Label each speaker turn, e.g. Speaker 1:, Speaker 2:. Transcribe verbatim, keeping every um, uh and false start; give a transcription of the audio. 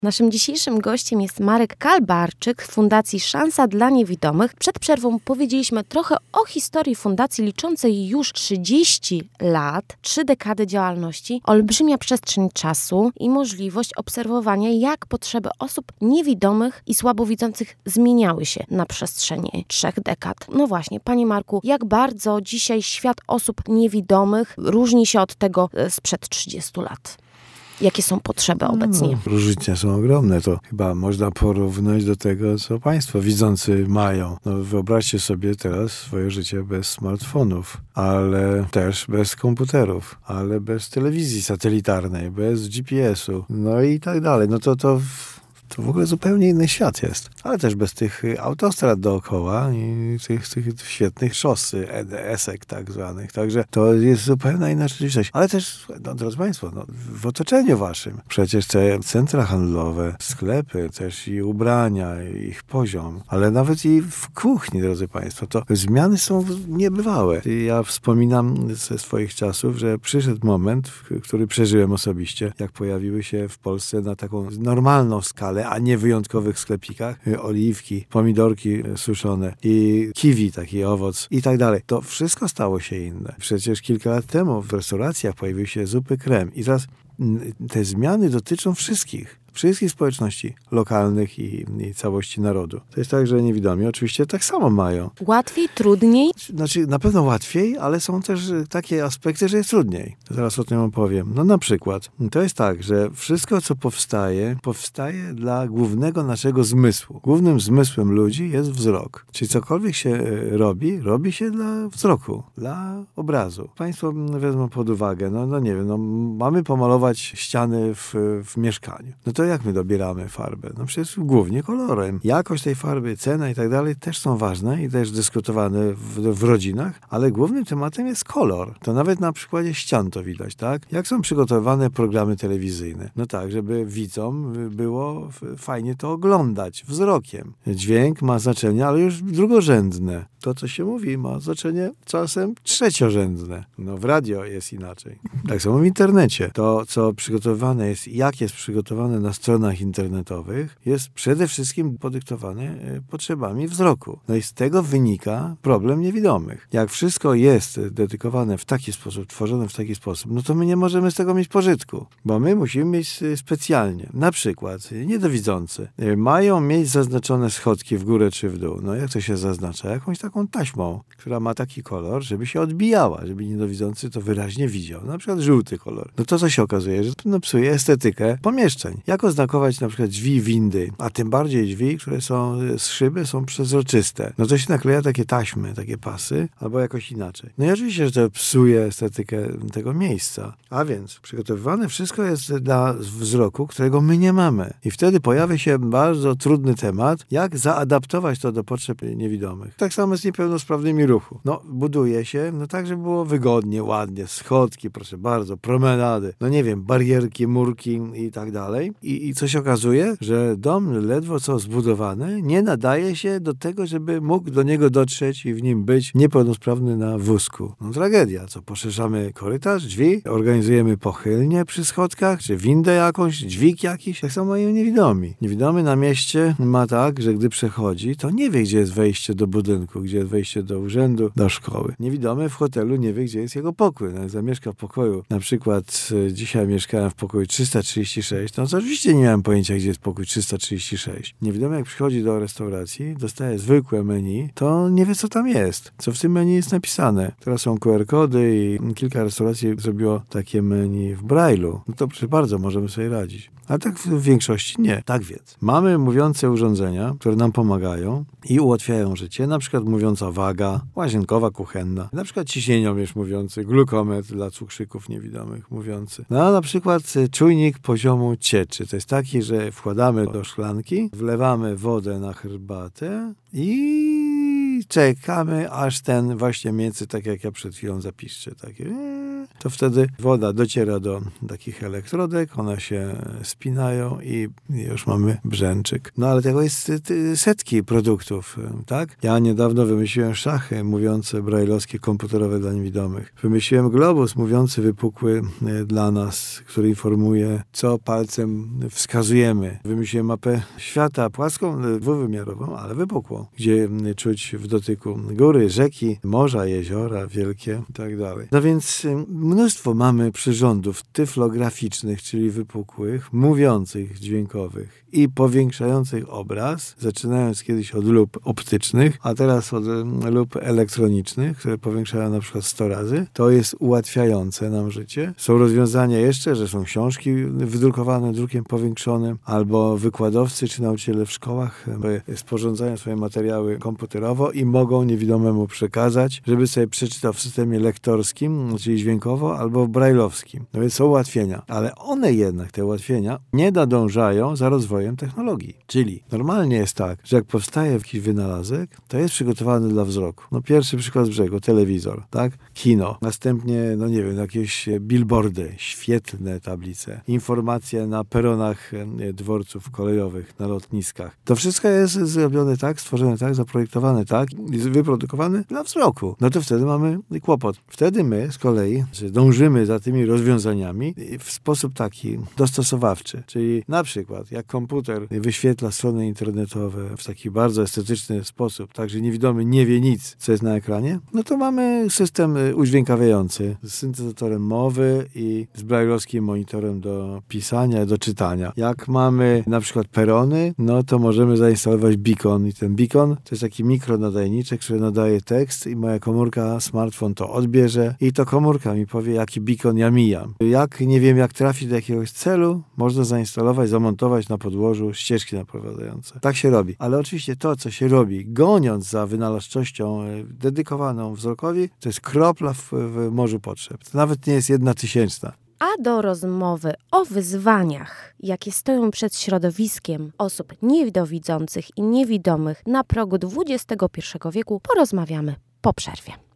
Speaker 1: Naszym dzisiejszym gościem jest Marek Kalbarczyk z Fundacji Szansa dla Niewidomych. Przed przerwą powiedzieliśmy trochę o historii fundacji liczącej już trzydzieści lat, trzy dekady działalności, olbrzymia przestrzeń czasu i możliwość obserwowania, jak potrzeby osób niewidomych i słabowidzących zmieniały się na przestrzeni trzech dekad. No właśnie, Panie Marku, jak bardzo dzisiaj świat osób niewidomych różni się od tego sprzed trzydziestu lat? Jakie są potrzeby obecnie?
Speaker 2: No, różnice są ogromne. To chyba można porównać do tego, co państwo widzący mają. No, wyobraźcie sobie teraz swoje życie bez smartfonów, ale też bez komputerów, ale bez telewizji satelitarnej, bez G P S-u, no i tak dalej. No to to... To w ogóle zupełnie inny świat jest. Ale też bez tych autostrad dookoła i tych, tych świetnych szosy, esek tak zwanych. Także to jest zupełnie inna rzeczywistość. Ale też, no, drodzy Państwo, no, w otoczeniu waszym. Przecież te centra handlowe, sklepy, też i ubrania, ich poziom, ale nawet i w kuchni, drodzy Państwo, to zmiany są niebywałe. Ja wspominam ze swoich czasów, że przyszedł moment, który przeżyłem osobiście, jak pojawiły się w Polsce na taką normalną skalę, a nie w wyjątkowych sklepikach, oliwki, pomidorki suszone i kiwi, taki owoc i tak dalej. To wszystko stało się inne. Przecież kilka lat temu w restauracjach pojawiły się zupy krem i teraz te zmiany dotyczą wszystkich. Wszystkich społeczności lokalnych i, i całości narodu. To jest tak, że niewidomi oczywiście tak samo mają.
Speaker 1: Łatwiej, trudniej?
Speaker 2: Znaczy, na pewno łatwiej, ale są też takie aspekty, że jest trudniej. To zaraz o tym opowiem. No na przykład, to jest tak, że wszystko, co powstaje, powstaje dla głównego naszego zmysłu. Głównym zmysłem ludzi jest wzrok. Czyli cokolwiek się robi, robi się dla wzroku, dla obrazu. Państwo wezmą pod uwagę, no, no nie wiem, no, mamy pomalować ściany w, w mieszkaniu. No to To jak my dobieramy farbę? No przecież głównie kolorem. Jakość tej farby, cena i tak dalej też są ważne i też dyskutowane w, w rodzinach, ale głównym tematem jest kolor. To nawet na przykładzie ścian to widać, tak? Jak są przygotowane programy telewizyjne? No tak, żeby widzom było fajnie to oglądać wzrokiem. Dźwięk ma znaczenie, ale już drugorzędne. To, co się mówi, ma znaczenie czasem trzeciorzędne. No w radio jest inaczej. Tak samo w internecie. To, co przygotowane jest, jak jest przygotowane na stronach internetowych, jest przede wszystkim podyktowane potrzebami wzroku. No i z tego wynika problem niewidomych. Jak wszystko jest dedykowane w taki sposób, tworzone w taki sposób, no to my nie możemy z tego mieć pożytku, bo my musimy mieć specjalnie. Na przykład niedowidzący mają mieć zaznaczone schodki w górę czy w dół. No jak to się zaznacza? Jakąś taką taśmą, która ma taki kolor, żeby się odbijała, żeby niedowidzący to wyraźnie widział. Na przykład żółty kolor. No to co się okazuje, że to no, psuje estetykę pomieszczeń. Jak oznakować na przykład drzwi windy, a tym bardziej drzwi, które są z szyby, są przezroczyste. No to się nakleja takie taśmy, takie pasy, albo jakoś inaczej. No i oczywiście, że to psuje estetykę tego miejsca. A więc przygotowywane wszystko jest dla wzroku, którego my nie mamy. I wtedy pojawia się bardzo trudny temat, jak zaadaptować to do potrzeb niewidomych. Tak samo z niepełnosprawnymi ruchu. No, buduje się, no tak, żeby było wygodnie, ładnie, schodki, proszę bardzo, promenady, no nie wiem, barierki, murki i tak dalej. I, I co się okazuje? Że dom ledwo co zbudowany nie nadaje się do tego, żeby mógł do niego dotrzeć i w nim być niepełnosprawny na wózku. No tragedia. Co, poszerzamy korytarz, drzwi, organizujemy pochylnie przy schodkach, czy windę jakąś, dźwig jakiś. Tak samo mają niewidomi. Niewidomy na mieście ma tak, że gdy przechodzi, to nie wie, gdzie jest wejście do budynku, gdzie jest wejście do urzędu, do szkoły. Niewidomy w hotelu nie wie, gdzie jest jego pokój. No, jak zamieszka w pokoju, na przykład e, dzisiaj mieszkałem w pokoju trzysta trzydzieści sześć, no to oczywiście nie miałem pojęcia, gdzie jest pokój trzysta trzydzieści sześć. Niewidomy jak przychodzi do restauracji, dostaje zwykłe menu, to nie wie, co tam jest, co w tym menu jest napisane. Teraz są Q R kody i kilka restauracji zrobiło takie menu w Braille'u. No to proszę bardzo, możemy sobie radzić. Ale tak w większości nie. Tak więc, mamy mówiące urządzenia, które nam pomagają i ułatwiają życie, na przykład mówiąca waga, łazienkowa, kuchenna, na przykład ciśnieniomierz mówiący, glukometr dla cukrzyków niewidomych mówiący. No a na przykład czujnik poziomu cieczy. To jest taki, że wkładamy do szklanki, wlewamy wodę na herbatę i czekamy, aż ten właśnie mięcy, tak jak ja przed chwilą zapiszczę, takie to wtedy woda dociera do takich elektrodek, one się spinają i już mamy brzęczyk. No ale tego jest setki produktów, tak? Ja niedawno wymyśliłem szachy mówiące brajlowskie, komputerowe dla niewidomych. Wymyśliłem globus mówiący wypukły dla nas, który informuje, co palcem wskazujemy. Wymyśliłem mapę świata płaską, dwuwymiarową, ale wypukłą, gdzie czuć w dotyku góry, rzeki, morza, jeziora wielkie i tak dalej. No więc mnóstwo mamy przyrządów tyflograficznych, czyli wypukłych, mówiących, dźwiękowych i powiększających obraz, zaczynając kiedyś od lup optycznych, a teraz od lup elektronicznych, które powiększają na przykład sto razy. To jest ułatwiające nam życie. Są rozwiązania jeszcze, że są książki wydrukowane drukiem powiększonym, albo wykładowcy czy nauczyciele w szkołach sporządzają swoje materiały komputerowo i mogą niewidomemu przekazać, żeby sobie przeczytał w systemie lektorskim, czyli dźwiękowo, albo w brajlowskim. No więc są ułatwienia, ale one jednak, te ułatwienia, nie nadążają za rozwojem technologii. Czyli normalnie jest tak, że jak powstaje jakiś wynalazek, to jest przygotowany dla wzroku. No pierwszy przykład z brzegu, telewizor, tak? Kino. Następnie, no nie wiem, jakieś billboardy, świetlne tablice, informacje na peronach dworców kolejowych, na lotniskach. To wszystko jest zrobione tak, stworzone tak, zaprojektowane tak, wyprodukowane dla wzroku. No to wtedy mamy kłopot. Wtedy my z kolei dążymy za tymi rozwiązaniami w sposób taki dostosowawczy. Czyli na przykład jak komputer wyświetla strony internetowe w taki bardzo estetyczny sposób, tak, że niewidomy nie wie nic, co jest na ekranie, no to mamy system udźwiękawiający z syntezatorem mowy i z brajlowskim monitorem do pisania, do czytania. Jak mamy na przykład perony, no to możemy zainstalować beacon i ten beacon to jest taki mikronadajniczek, który nadaje tekst i moja komórka, smartfon to odbierze i to komórka mi powie, jaki beacon ja mijam. Jak nie wiem, jak trafić do jakiegoś celu, można zainstalować, zamontować na podłożu ścieżki naprowadzające. Tak się robi. Ale oczywiście to, co się robi, goniąc za wynalazczością dedykowaną wzrokowi, to jest kropla w, w morzu potrzeb. To nawet nie jest jedna tysięczna.
Speaker 1: A do rozmowy o wyzwaniach, jakie stoją przed środowiskiem osób niedowidzących i niewidomych na progu dwudziestego pierwszego wieku, porozmawiamy po przerwie.